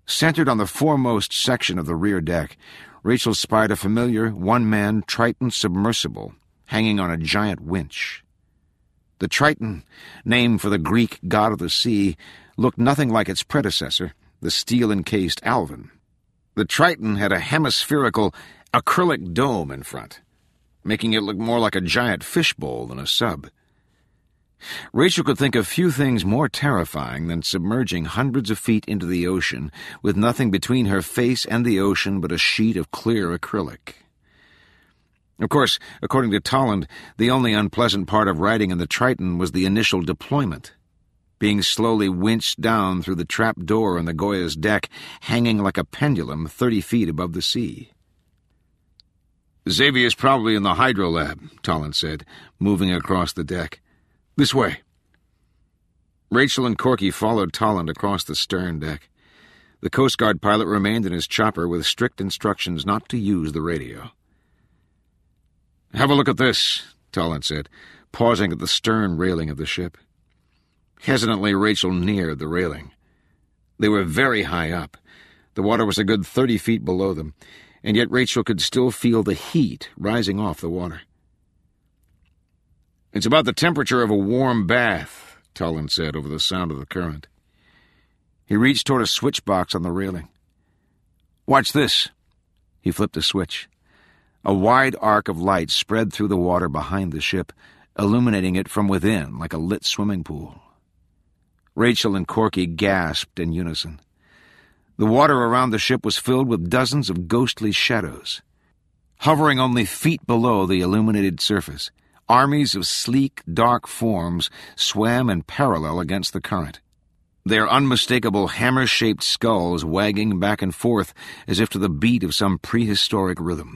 Centered on the foremost section of the rear deck, Rachel spied a familiar one-man Triton submersible hanging on a giant winch. The Triton, named for the Greek god of the sea, looked nothing like its predecessor, the steel-encased Alvin. The Triton had a hemispherical acrylic dome in front, making it look more like a giant fishbowl than a sub. Rachel could think of few things more terrifying than submerging hundreds of feet into the ocean with nothing between her face and the ocean but a sheet of clear acrylic. Of course, according to Tolland, the only unpleasant part of riding in the Triton was the initial deployment, being slowly winched down through the trap door on the Goya's deck, hanging like a pendulum 30 feet above the sea. "Xavier's probably in the hydro lab," Tolland said, moving across the deck. "This way." Rachel and Corky followed Tolland across the stern deck. The Coast Guard pilot remained in his chopper with strict instructions not to use the radio. "Have a look at this," Tolland said, pausing at the stern railing of the ship. Hesitantly, Rachel neared the railing. They were very high up. The water was a good 30 feet below them, and yet Rachel could still feel the heat rising off the water. "It's about the temperature of a warm bath," Tolland said over the sound of the current. He reached toward a switch box on the railing. "Watch this." He flipped a switch. A wide arc of light spread through the water behind the ship, illuminating it from within like a lit swimming pool. Rachel and Corky gasped in unison. The water around the ship was filled with dozens of ghostly shadows. Hovering only feet below the illuminated surface, armies of sleek, dark forms swam in parallel against the current, their unmistakable hammer-shaped skulls wagging back and forth as if to the beat of some prehistoric rhythm.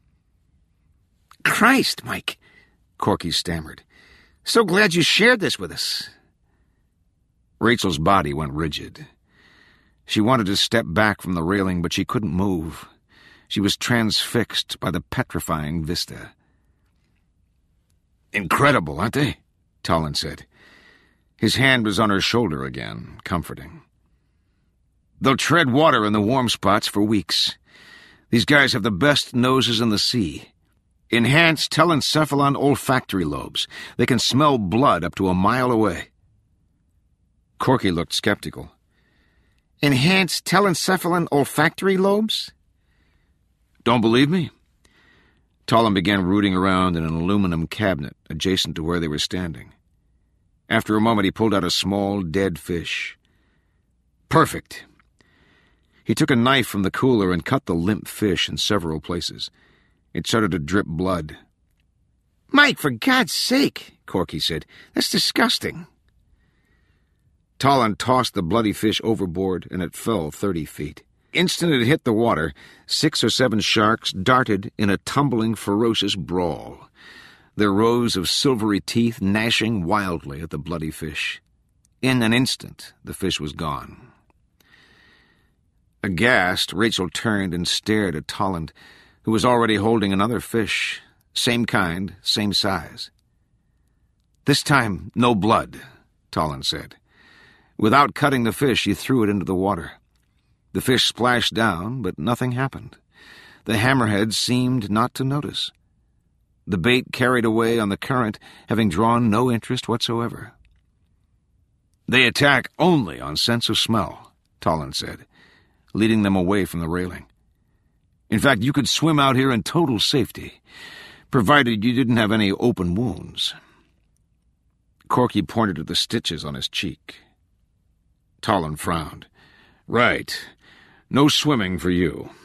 "Christ, Mike," Corky stammered. "So glad you shared this with us." Rachel's body went rigid. She wanted to step back from the railing, but she couldn't move. She was transfixed by the petrifying vista. "Incredible, aren't they?" Tolland said. His hand was on her shoulder again, comforting. "They'll tread water in the warm spots for weeks. These guys have the best noses in the sea. Enhanced telencephalon olfactory lobes. They can smell blood up to a mile away." Corky looked skeptical. "Enhanced telencephalon olfactory lobes?" "Don't believe me?" Tolland began rooting around in an aluminum cabinet adjacent to where they were standing. After a moment, he pulled out a small, dead fish. "Perfect." He took a knife from the cooler and cut the limp fish in several places. It started to drip blood. "Mike, for God's sake," Corky said. "That's disgusting." Tolland tossed the bloody fish overboard, and it fell 30 feet. Instant it hit the water, 6 or 7 sharks darted in a tumbling, ferocious brawl, their rows of silvery teeth gnashing wildly at the bloody fish. In an instant, the fish was gone. Aghast, Rachel turned and stared at Tolland, who was already holding another fish, same kind, same size. "This time, no blood," Tolland said. Without cutting the fish, he threw it into the water. The fish splashed down, but nothing happened. The hammerheads seemed not to notice. The bait carried away on the current, having drawn no interest whatsoever. "They attack only on sense of smell," Tolland said, leading them away from the railing. "In fact, you could swim out here in total safety, provided you didn't have any open wounds." Corky pointed to the stitches on his cheek. Tolland frowned. "Right. No swimming for you."